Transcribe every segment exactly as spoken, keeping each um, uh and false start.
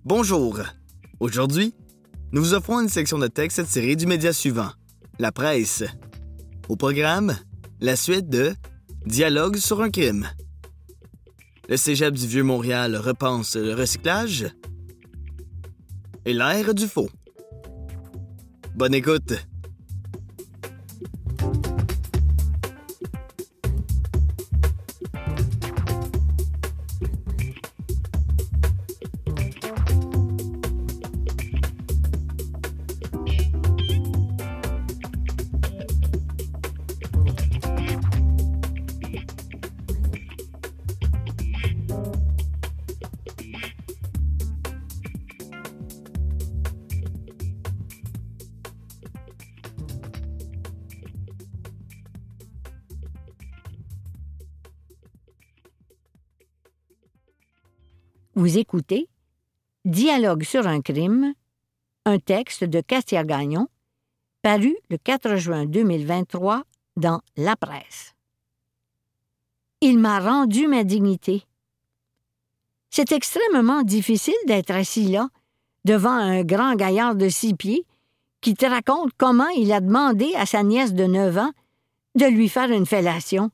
Bonjour! Aujourd'hui, nous vous offrons une section de texte tirée du média suivant, la presse. Au programme, la suite de Dialogue sur un crime. Le Cégep du Vieux-Montréal repense le recyclage et l'ère du faux. Bonne écoute! Vous écoutez Dialogue sur un crime, un texte de Cassia Gagnon, paru le quatre juin deux mille vingt-trois dans La Presse. Il m'a rendu ma dignité. C'est extrêmement difficile d'être assis là, devant un grand gaillard de six pieds qui te raconte comment il a demandé à sa nièce de neuf ans de lui faire une fellation.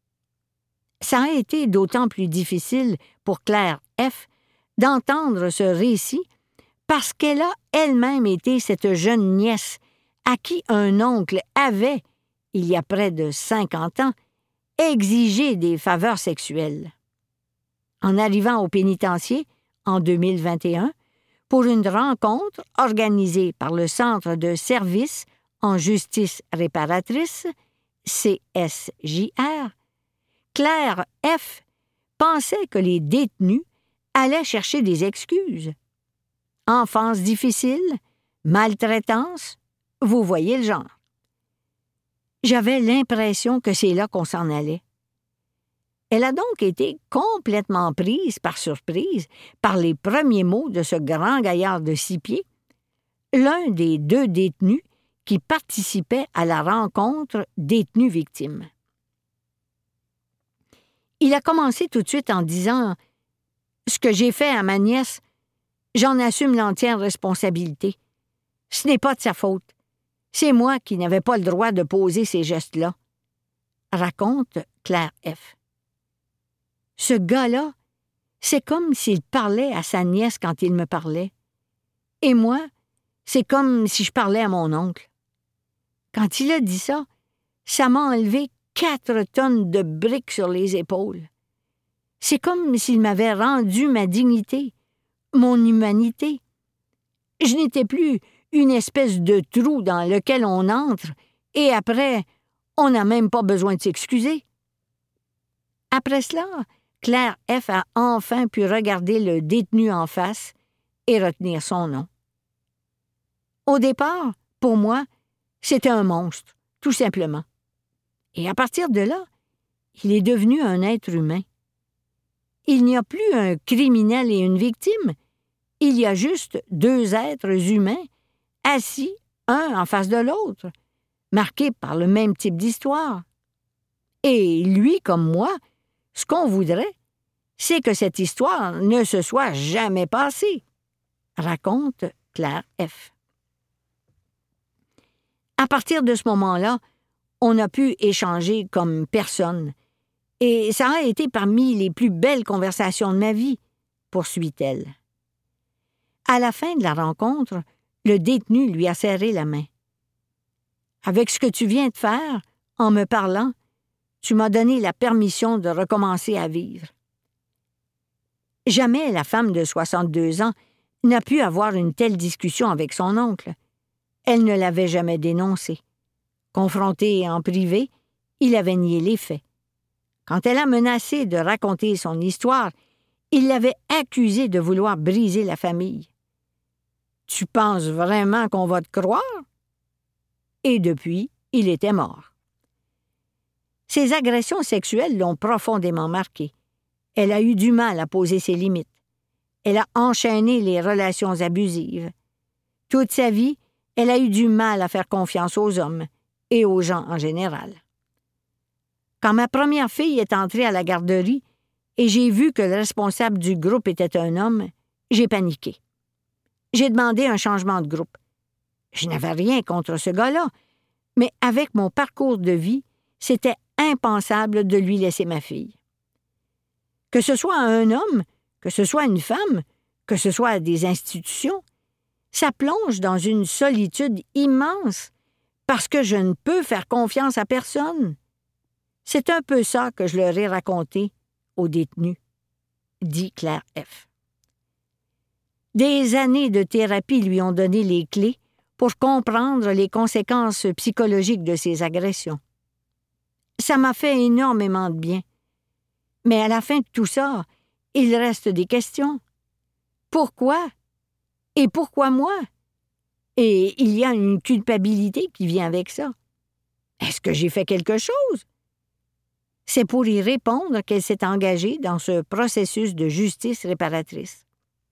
Ça a été d'autant plus difficile pour Claire F. d'entendre ce récit parce qu'elle a elle-même été cette jeune nièce à qui un oncle avait, il y a près de cinquante ans, exigé des faveurs sexuelles. En arrivant au pénitencier, en deux mille vingt et un, pour une rencontre organisée par le Centre de services en justice réparatrice, C S J R, Claire F. pensait que les détenus allaient chercher des excuses. Enfance difficile, maltraitance, vous voyez le genre. J'avais l'impression que c'est là qu'on s'en allait. Elle a donc été complètement prise par surprise par les premiers mots de ce grand gaillard de six pieds, l'un des deux détenus qui participaient à la rencontre détenu-victime. Il a commencé tout de suite en disant « Ce que j'ai fait à ma nièce, j'en assume l'entière responsabilité. Ce n'est pas de sa faute. C'est moi qui n'avais pas le droit de poser ces gestes-là. » raconte Claire F. Ce gars-là, c'est comme s'il parlait à sa nièce quand il me parlait. Et moi, c'est comme si je parlais à mon oncle. Quand il a dit ça, ça m'a enlevé quatre tonnes de briques sur les épaules. C'est comme s'il m'avait rendu ma dignité, mon humanité. Je n'étais plus une espèce de trou dans lequel on entre et après, on n'a même pas besoin de s'excuser. Après cela, Claire F. a enfin pu regarder le détenu en face et retenir son nom. Au départ, pour moi, c'était un monstre, tout simplement. Et à partir de là, il est devenu un être humain. Il n'y a plus un criminel et une victime. Il y a juste deux êtres humains assis un en face de l'autre, marqués par le même type d'histoire. Et lui, comme moi, ce qu'on voudrait, c'est que cette histoire ne se soit jamais passée, raconte Claire F. À partir de ce moment-là, on a pu échanger comme personne. Et ça a été parmi les plus belles conversations de ma vie, poursuit-elle. À la fin de la rencontre, le détenu lui a serré la main. « Avec ce que tu viens de faire, en me parlant, tu m'as donné la permission de recommencer à vivre. » Jamais la femme de soixante-deux ans n'a pu avoir une telle discussion avec son oncle. Elle ne l'avait jamais dénoncé. Confronté en privé, il avait nié les faits. Quand elle a menacé de raconter son histoire, il l'avait accusé de vouloir briser la famille. « Tu penses vraiment qu'on va te croire? » Et depuis, il était mort. Ses agressions sexuelles l'ont profondément marquée. Elle a eu du mal à poser ses limites. Elle a enchaîné les relations abusives. Toute sa vie, elle a eu du mal à faire confiance aux hommes et aux gens en général. Quand ma première fille est entrée à la garderie et j'ai vu que le responsable du groupe était un homme, j'ai paniqué. J'ai demandé un changement de groupe. Je n'avais rien contre ce gars-là, mais avec mon parcours de vie, c'était impensable de lui laisser ma fille. Que ce soit un homme, que ce soit une femme, que ce soit des institutions, ça plonge dans une solitude immense parce que je ne peux faire confiance à personne. C'est un peu ça que je leur ai raconté aux détenus, dit Claire F. Des années de thérapie lui ont donné les clés pour comprendre les conséquences psychologiques de ses agressions. Ça m'a fait énormément de bien. Mais à la fin de tout ça, il reste des questions. Pourquoi? Et pourquoi moi? Et il y a une culpabilité qui vient avec ça. Est-ce que j'ai fait quelque chose? C'est pour y répondre qu'elle s'est engagée dans ce processus de justice réparatrice.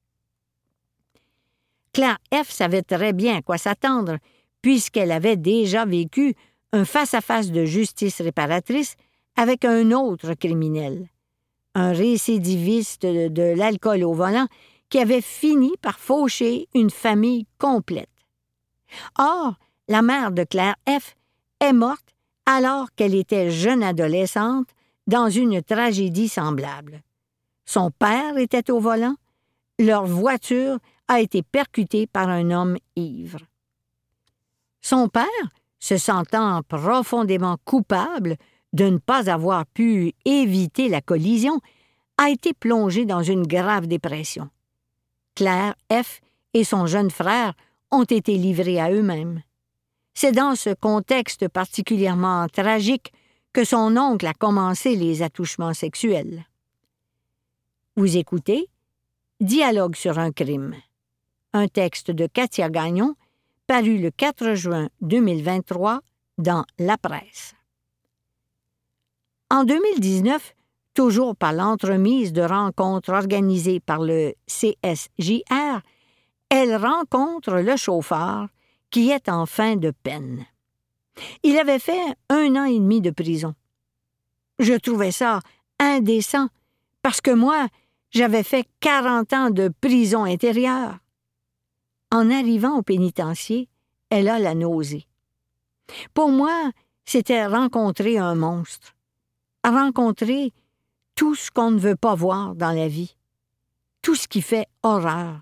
Claire F. savait très bien à quoi s'attendre, puisqu'elle avait déjà vécu un face-à-face de justice réparatrice avec un autre criminel, un récidiviste de, de l'alcool au volant qui avait fini par faucher une famille complète. Or, la mère de Claire F. est morte alors qu'elle était jeune adolescente dans une tragédie semblable. Son père était au volant, leur voiture a été percutée par un homme ivre. Son père, se sentant profondément coupable de ne pas avoir pu éviter la collision, a été plongé dans une grave dépression. Claire F. et son jeune frère ont été livrés à eux-mêmes. C'est dans ce contexte particulièrement tragique que son oncle a commencé les attouchements sexuels. Vous écoutez Dialogue sur un crime, un texte de Katia Gagnon, paru le quatre juin deux mille vingt-trois dans La Presse. En deux mille dix-neuf, toujours par l'entremise de rencontres organisées par le C S J R, elle rencontre le chauffeur qui est en fin de peine. Il avait fait un an et demi de prison. Je trouvais ça indécent parce que moi, j'avais fait quarante ans de prison intérieure. En arrivant au pénitencier, elle a la nausée. Pour moi, c'était rencontrer un monstre, rencontrer tout ce qu'on ne veut pas voir dans la vie, tout ce qui fait horreur.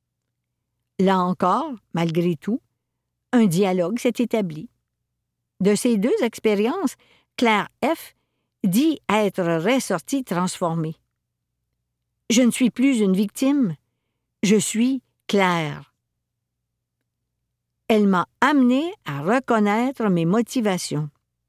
Là encore, malgré tout, un dialogue s'est établi. De ces deux expériences, Claire F. dit être ressortie transformée. « Je ne suis plus une victime, je suis Claire. » Elle m'a amenée à reconnaître mes motivations.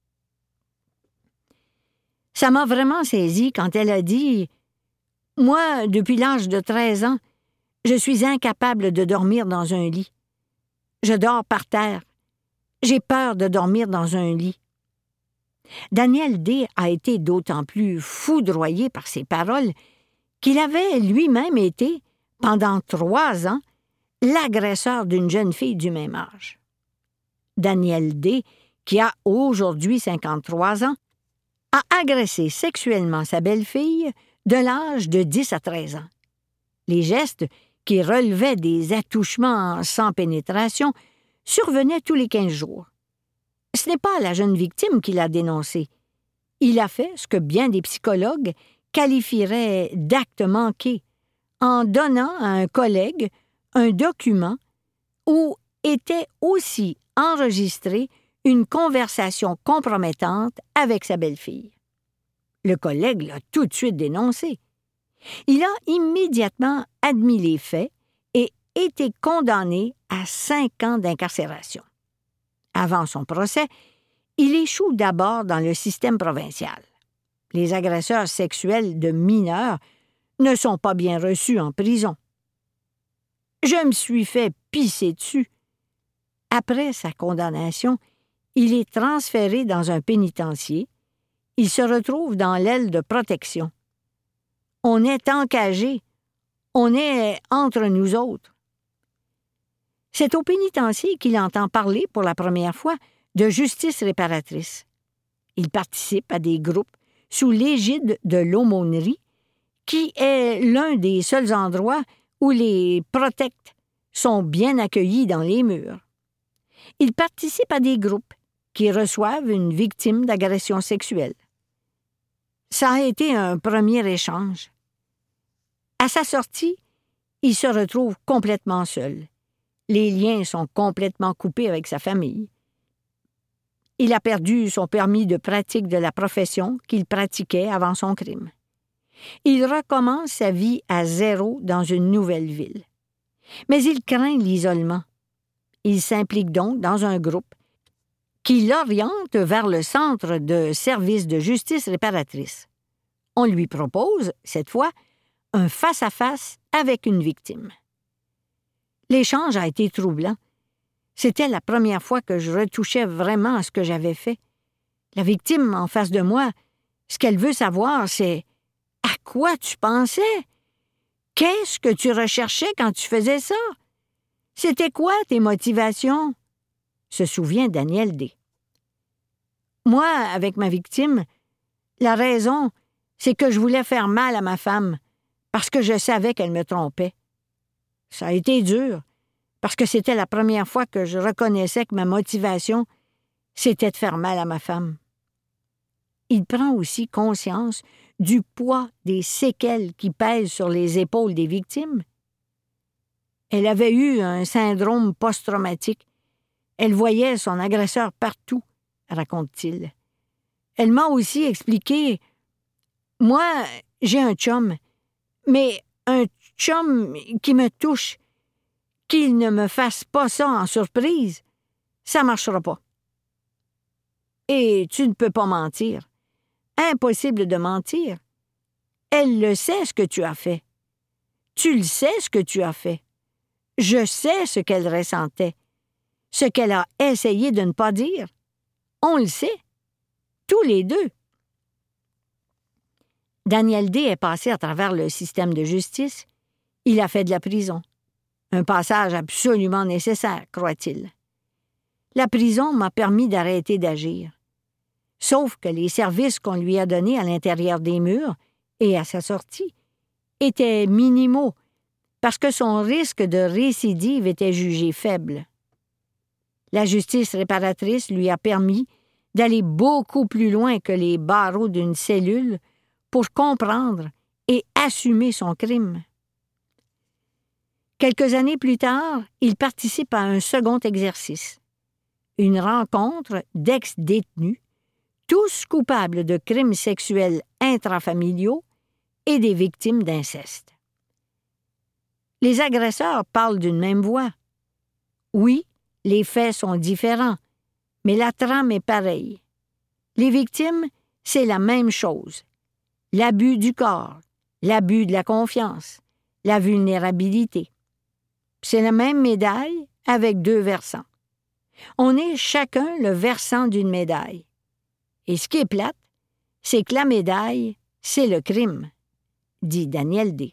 Ça m'a vraiment saisie quand elle a dit « Moi, depuis l'âge de treize ans, je suis incapable de dormir dans un lit. Je dors par terre. J'ai peur de dormir dans un lit. » Daniel D. a été d'autant plus foudroyé par ces paroles qu'il avait lui-même été, pendant trois ans, l'agresseur d'une jeune fille du même âge. Daniel D., qui a aujourd'hui cinquante-trois ans, a agressé sexuellement sa belle-fille de l'âge de dix à treize ans. Les gestes, qui relevaient des attouchements sans pénétration, survenaient tous les quinze jours. Ce n'est pas la jeune victime qui l'a dénoncé. Il a fait ce que bien des psychologues qualifieraient d'acte manqué, en donnant à un collègue un document où était aussi enregistrée une conversation compromettante avec sa belle-fille. Le collègue l'a tout de suite dénoncé. Il a immédiatement admis les faits et été condamné à cinq ans d'incarcération. Avant son procès, il échoue d'abord dans le système provincial. Les agresseurs sexuels de mineurs ne sont pas bien reçus en prison. Je me suis fait pisser dessus. Après sa condamnation, il est transféré dans un pénitencier. Il se retrouve dans l'aile de protection. On est encagés. On est entre nous autres. C'est au pénitencier qu'il entend parler pour la première fois de justice réparatrice. Il participe à des groupes sous l'égide de l'aumônerie, qui est l'un des seuls endroits où les protects sont bien accueillis dans les murs. Ils participent à des groupes qui reçoivent une victime d'agression sexuelle. Ça a été un premier échange. À sa sortie, il se retrouve complètement seul. Les liens sont complètement coupés avec sa famille. Il a perdu son permis de pratique de la profession qu'il pratiquait avant son crime. Il recommence sa vie à zéro dans une nouvelle ville. Mais il craint l'isolement. Il s'implique donc dans un groupe qui l'oriente vers le Centre de services de justice réparatrice. On lui propose, cette fois, un face-à-face avec une victime. L'échange a été troublant. C'était la première fois que je retouchais vraiment à ce que j'avais fait. La victime en face de moi, ce qu'elle veut savoir, c'est « À quoi tu pensais? Qu'est-ce que tu recherchais quand tu faisais ça? C'était quoi tes motivations? » se souvient Daniel D. Moi, avec ma victime, la raison, c'est que je voulais faire mal à ma femme parce que je savais qu'elle me trompait. Ça a été dur, parce que c'était la première fois que je reconnaissais que ma motivation, c'était de faire mal à ma femme. Il prend aussi conscience du poids des séquelles qui pèsent sur les épaules des victimes. Elle avait eu un syndrome post-traumatique. Elle voyait son agresseur partout, raconte-t-il. Elle m'a aussi expliqué « Moi, j'ai un chum, mais un chum qui me touche, qu'il ne me fasse pas ça en surprise, ça ne marchera pas. » Et tu ne peux pas mentir. Impossible de mentir. Elle le sait ce que tu as fait. Tu le sais ce que tu as fait. Je sais ce qu'elle ressentait, ce qu'elle a essayé de ne pas dire. On le sait. Tous les deux. Daniel D. est passé à travers le système de justice. Il a fait de la prison. Un passage absolument nécessaire, croit-il. La prison m'a permis d'arrêter d'agir. Sauf que les services qu'on lui a donnés à l'intérieur des murs et à sa sortie étaient minimaux parce que son risque de récidive était jugé faible. La justice réparatrice lui a permis d'aller beaucoup plus loin que les barreaux d'une cellule pour comprendre et assumer son crime. Quelques années plus tard, il participe à un second exercice, une rencontre d'ex-détenus, tous coupables de crimes sexuels intrafamiliaux et des victimes d'inceste. Les agresseurs parlent d'une même voix. Oui, les faits sont différents, mais la trame est pareille. Les victimes, c'est la même chose. L'abus du corps, l'abus de la confiance, la vulnérabilité. C'est la même médaille avec deux versants. On est chacun le versant d'une médaille. Et ce qui est plate, c'est que la médaille, c'est le crime, dit Daniel D.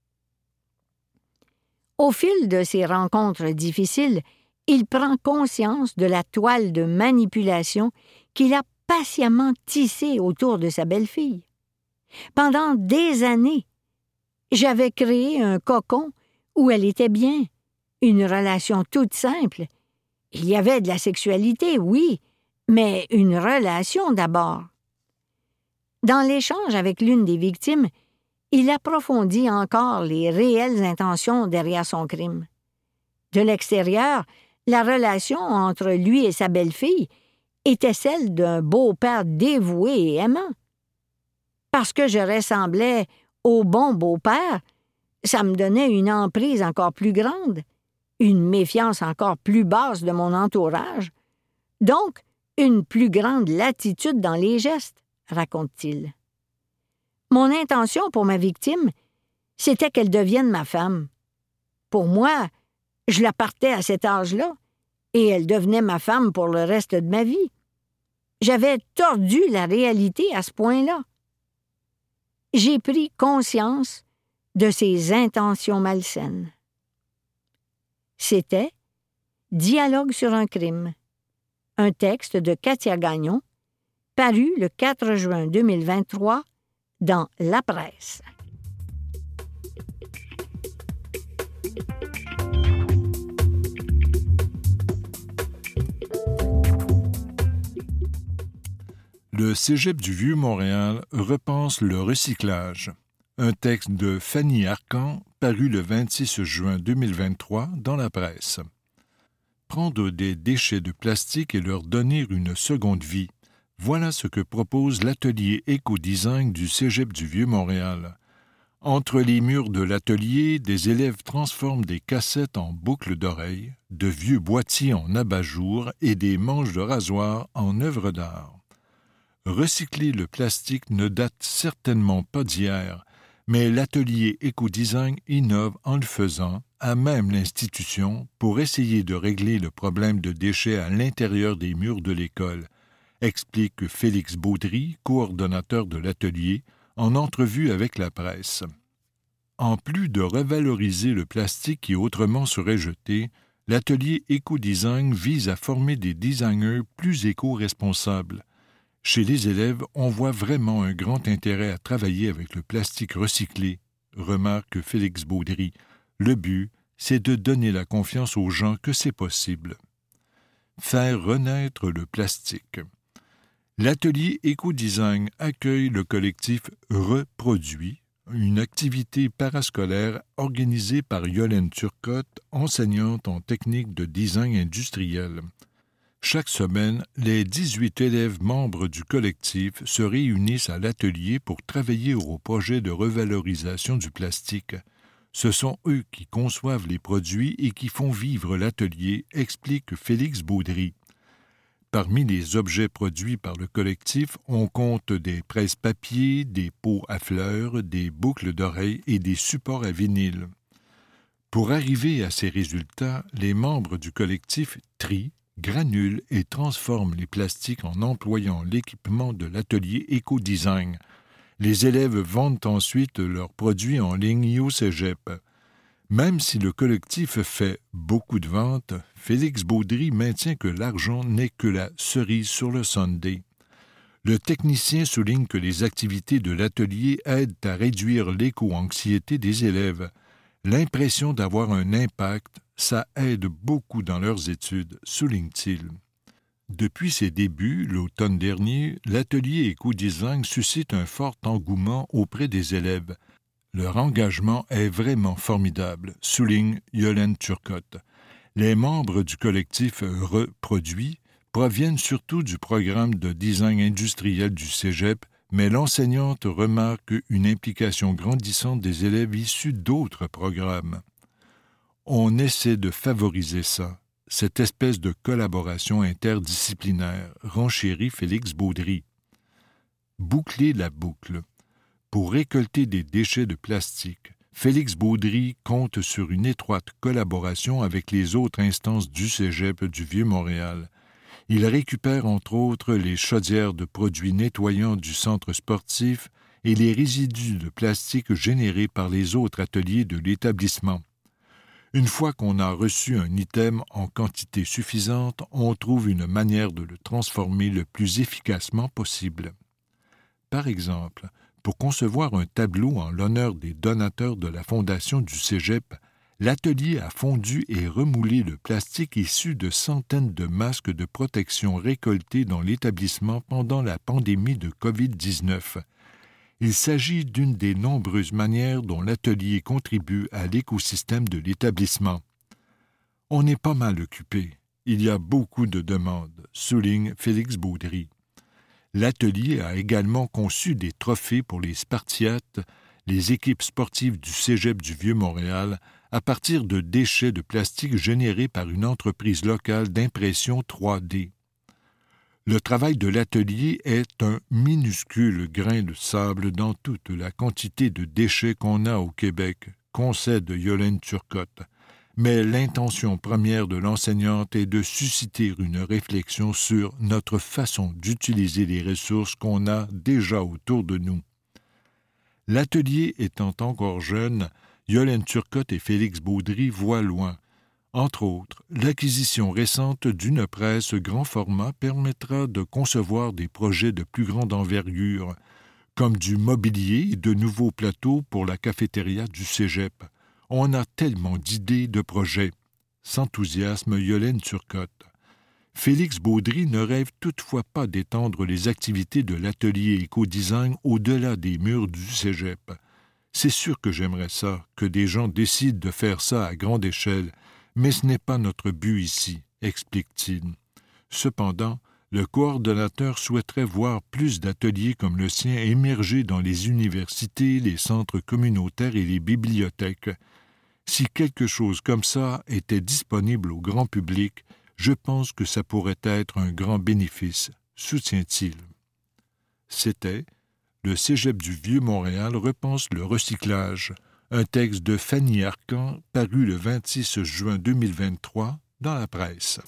Au fil de ces rencontres difficiles, il prend conscience de la toile de manipulation qu'il a patiemment tissée autour de sa belle-fille. Pendant des années, j'avais créé un cocon où elle était bien, une relation toute simple. Il y avait de la sexualité, oui, mais une relation d'abord. Dans l'échange avec l'une des victimes, il approfondit encore les réelles intentions derrière son crime. De l'extérieur, la relation entre lui et sa belle-fille était celle d'un beau-père dévoué et aimant. Parce que je ressemblais au bon beau-père, ça me donnait une emprise encore plus grande, une méfiance encore plus basse de mon entourage, donc une plus grande latitude dans les gestes, raconte-t-il. Mon intention pour ma victime, c'était qu'elle devienne ma femme. Pour moi, je la partais à cet âge-là, et elle devenait ma femme pour le reste de ma vie. J'avais tordu la réalité à ce point-là. J'ai pris conscience de ses intentions malsaines. C'était « Dialogue sur un crime », un texte de Katia Gagnon, paru le quatre juin deux mille vingt-trois dans La Presse. Le Cégep du Vieux-Montréal repense le recyclage. Un texte de Fanny Arcan, paru le vingt-six juin deux mille vingt-trois dans la presse. Prendre des déchets de plastique et leur donner une seconde vie. Voilà ce que propose l'atelier éco-design du Cégep du Vieux-Montréal. Entre les murs de l'atelier, des élèves transforment des cassettes en boucles d'oreilles, de vieux boîtiers en abat-jour et des manches de rasoir en œuvres d'art. Recycler le plastique ne date certainement pas d'hier, mais l'atelier éco-design innove en le faisant, à même l'institution, pour essayer de régler le problème de déchets à l'intérieur des murs de l'école, explique Félix Baudry, coordonnateur de l'atelier, en entrevue avec la presse. En plus de revaloriser le plastique qui autrement serait jeté, l'atelier éco-design vise à former des designers plus éco-responsables. Chez les élèves, on voit vraiment un grand intérêt à travailler avec le plastique recyclé, remarque Félix Baudry. Le but, c'est de donner la confiance aux gens que c'est possible. Faire renaître le plastique. L'atelier éco-design accueille le collectif Reproduit, une activité parascolaire organisée par Yolène Turcotte, enseignante en technique de design industriel. Chaque semaine, les dix-huit élèves membres du collectif se réunissent à l'atelier pour travailler au projet de revalorisation du plastique. Ce sont eux qui conçoivent les produits et qui font vivre l'atelier, explique Félix Baudry. Parmi les objets produits par le collectif, on compte des presse-papier, des pots à fleurs, des boucles d'oreilles et des supports à vinyle. Pour arriver à ces résultats, les membres du collectif trient, granulent et transforment les plastiques en employant l'équipement de l'atelier éco-design. Les élèves vendent ensuite leurs produits en ligne au cégep. Même si le collectif fait beaucoup de ventes, Félix Baudry maintient que l'argent n'est que la cerise sur le sundae. Le technicien souligne que les activités de l'atelier aident à réduire l'éco-anxiété des élèves. L'impression d'avoir un impact, ça aide beaucoup dans leurs études, souligne-t-il. Depuis ses débuts, l'automne dernier, l'atelier éco-design suscite un fort engouement auprès des élèves. Leur engagement est vraiment formidable, souligne Yolène Turcotte. Les membres du collectif Reproduit proviennent surtout du programme de design industriel du Cégep, mais l'enseignante remarque une implication grandissante des élèves issus d'autres programmes. On essaie de favoriser ça, cette espèce de collaboration interdisciplinaire, renchérit Félix Baudry. Boucler la boucle. Pour récolter des déchets de plastique, Félix Baudry compte sur une étroite collaboration avec les autres instances du Cégep du Vieux-Montréal. Il récupère entre autres les chaudières de produits nettoyants du centre sportif et les résidus de plastique générés par les autres ateliers de l'établissement. Une fois qu'on a reçu un item en quantité suffisante, on trouve une manière de le transformer le plus efficacement possible. Par exemple, pour concevoir un tableau en l'honneur des donateurs de la fondation du Cégep, l'atelier a fondu et remoulé le plastique issu de centaines de masques de protection récoltés dans l'établissement pendant la pandémie de covid dix-neuf. Il s'agit d'une des nombreuses manières dont l'atelier contribue à l'écosystème de l'établissement. On est pas mal occupé. Il y a beaucoup de demandes, souligne Félix Baudry. L'atelier a également conçu des trophées pour les Spartiates, les équipes sportives du Cégep du Vieux-Montréal, à partir de déchets de plastique générés par une entreprise locale d'impression trois D. Le travail de l'atelier est un minuscule grain de sable dans toute la quantité de déchets qu'on a au Québec, concède Yolène Turcotte. Mais l'intention première de l'enseignante est de susciter une réflexion sur notre façon d'utiliser les ressources qu'on a déjà autour de nous. L'atelier étant encore jeune, Yolène Turcotte et Félix Baudry voient loin. Entre autres, l'acquisition récente d'une presse grand format permettra de concevoir des projets de plus grande envergure, comme du mobilier et de nouveaux plateaux pour la cafétéria du Cégep. On a tellement d'idées de projets, s'enthousiasme Yolène Turcotte. Félix Baudry ne rêve toutefois pas d'étendre les activités de l'atelier éco-design au-delà des murs du cégep. C'est sûr que j'aimerais ça, que des gens décident de faire ça à grande échelle, mais ce n'est pas notre but ici, explique-t-il. Cependant, le coordonnateur souhaiterait voir plus d'ateliers comme le sien émerger dans les universités, les centres communautaires et les bibliothèques. Si quelque chose comme ça était disponible au grand public, je pense que ça pourrait être un grand bénéfice, soutient-il. C'était « Le Cégep du Vieux-Montréal repense le recyclage », un texte de Fanny Arcan paru le vingt-six juin deux mille vingt-trois dans la presse.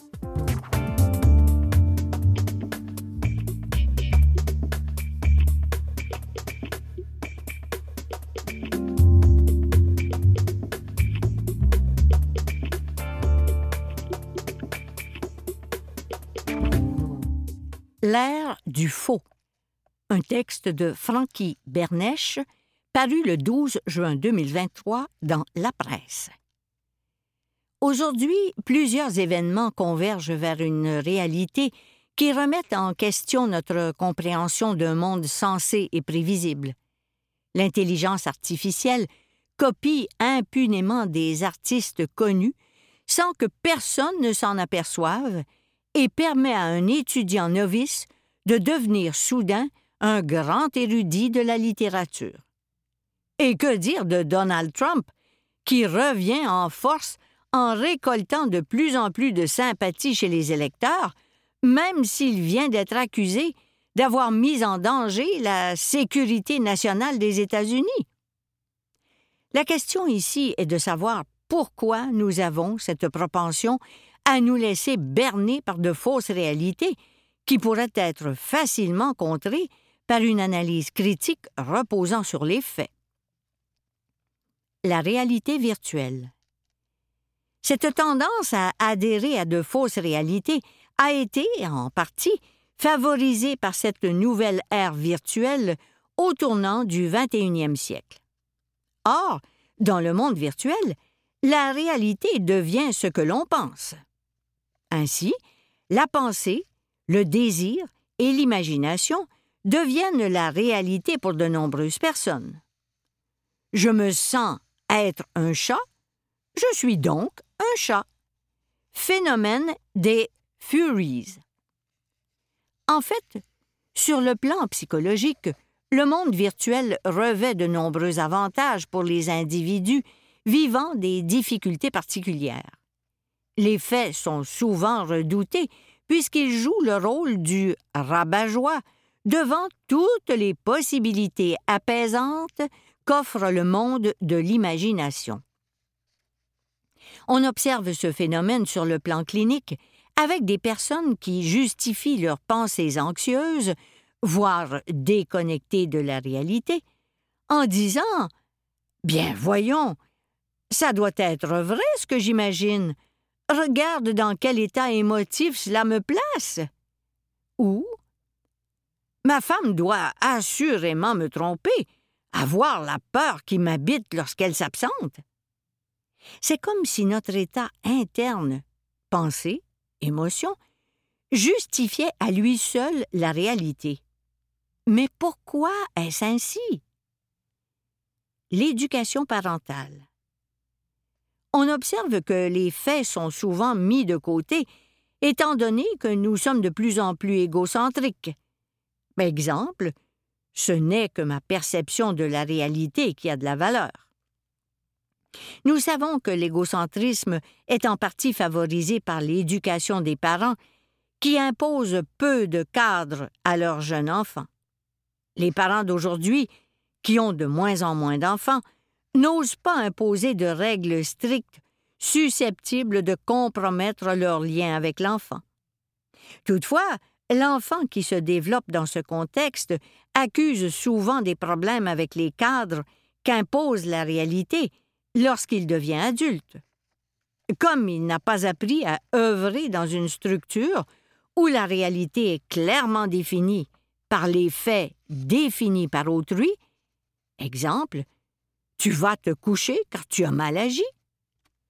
L'ère du faux, un texte de Francky Bernèche, paru le douze juin deux mille vingt-trois dans La Presse. Aujourd'hui, plusieurs événements convergent vers une réalité qui remettent en question notre compréhension d'un monde sensé et prévisible. L'intelligence artificielle copie impunément des artistes connus sans que personne ne s'en aperçoive et permet à un étudiant novice de devenir soudain un grand érudit de la littérature. Et que dire de Donald Trump, qui revient en force en récoltant de plus en plus de sympathie chez les électeurs, même s'il vient d'être accusé d'avoir mis en danger la sécurité nationale des États-Unis. La question ici est de savoir pourquoi nous avons cette propension à nous laisser berner par de fausses réalités qui pourraient être facilement contrées par une analyse critique reposant sur les faits. La réalité virtuelle. Cette tendance à adhérer à de fausses réalités a été, en partie, favorisée par cette nouvelle ère virtuelle au tournant du vingt et unième siècle. Or, dans le monde virtuel, la réalité devient ce que l'on pense. Ainsi, la pensée, le désir et l'imagination deviennent la réalité pour de nombreuses personnes. Je me sens être un chat, je suis donc un chat. Phénomène des Furies. En fait, sur le plan psychologique, le monde virtuel revêt de nombreux avantages pour les individus vivant des difficultés particulières. Les faits sont souvent redoutés puisqu'ils jouent le rôle du rabat-joie devant toutes les possibilités apaisantes qu'offre le monde de l'imagination. On observe ce phénomène sur le plan clinique avec des personnes qui justifient leurs pensées anxieuses, voire déconnectées de la réalité, en disant « Bien, voyons, ça doit être vrai ce que j'imagine. Regarde dans quel état émotif cela me place. » Ou « Ma femme doit assurément me tromper, avoir la peur qui m'habite lorsqu'elle s'absente. » C'est comme si notre état interne, pensée, émotion, justifiait à lui seul la réalité. Mais pourquoi est-ce ainsi? L'éducation parentale. On observe que les faits sont souvent mis de côté, étant donné que nous sommes de plus en plus égocentriques. Exemple, ce n'est que ma perception de la réalité qui a de la valeur. Nous savons que l'égocentrisme est en partie favorisé par l'éducation des parents qui imposent peu de cadres à leurs jeunes enfants. Les parents d'aujourd'hui, qui ont de moins en moins d'enfants, n'osent pas imposer de règles strictes susceptibles de compromettre leur lien avec l'enfant. Toutefois, l'enfant qui se développe dans ce contexte accuse souvent des problèmes avec les cadres qu'impose la réalité lorsqu'il devient adulte. Comme il n'a pas appris à œuvrer dans une structure où la réalité est clairement définie par les faits définis par autrui, exemple, tu vas te coucher car tu as mal agi.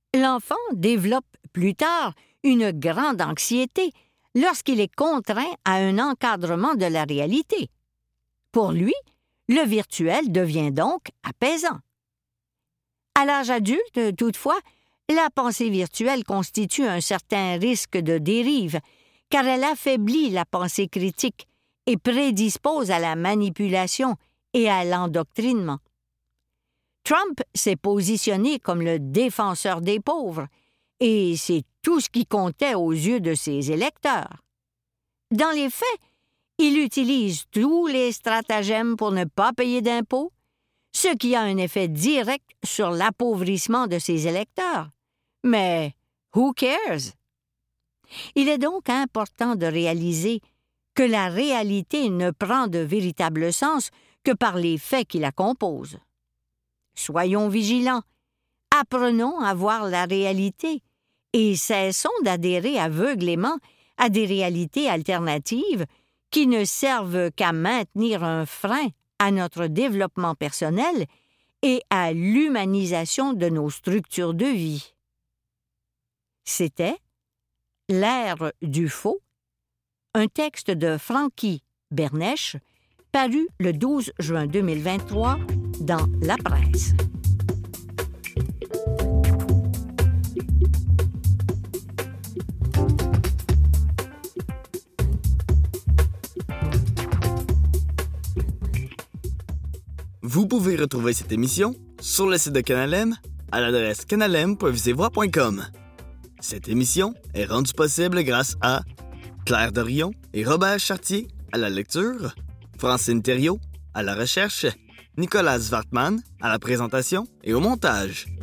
L'enfant développe plus tard une grande anxiété lorsqu'il est contraint à un encadrement de la réalité. Pour lui, le virtuel devient donc apaisant. À l'âge adulte, toutefois, la pensée virtuelle constitue un certain risque de dérive, car elle affaiblit la pensée critique et prédispose à la manipulation et à l'endoctrinement. Trump s'est positionné comme le défenseur des pauvres, et c'est tout ce qui comptait aux yeux de ses électeurs. Dans les faits, il utilise tous les stratagèmes pour ne pas payer d'impôts, ce qui a un effet direct sur l'appauvrissement de ses électeurs. Mais who cares? Il est donc important de réaliser que la réalité ne prend de véritable sens que par les faits qui la composent. Soyons vigilants, apprenons à voir la réalité et cessons d'adhérer aveuglément à des réalités alternatives qui ne servent qu'à maintenir un frein à notre développement personnel et à l'humanisation de nos structures de vie. C'était L'ère du faux, un texte de Frankie Bernèche, paru le douze juin deux mille vingt-trois dans La Presse. Vous pouvez retrouver cette émission sur le site de Canal M à l'adresse canalem point visevoix point com. Cette émission est rendue possible grâce à Claire Dorion et Robert Chartier à la lecture, Francine Thériault à la recherche, Nicolas Wartmann à la présentation et au montage.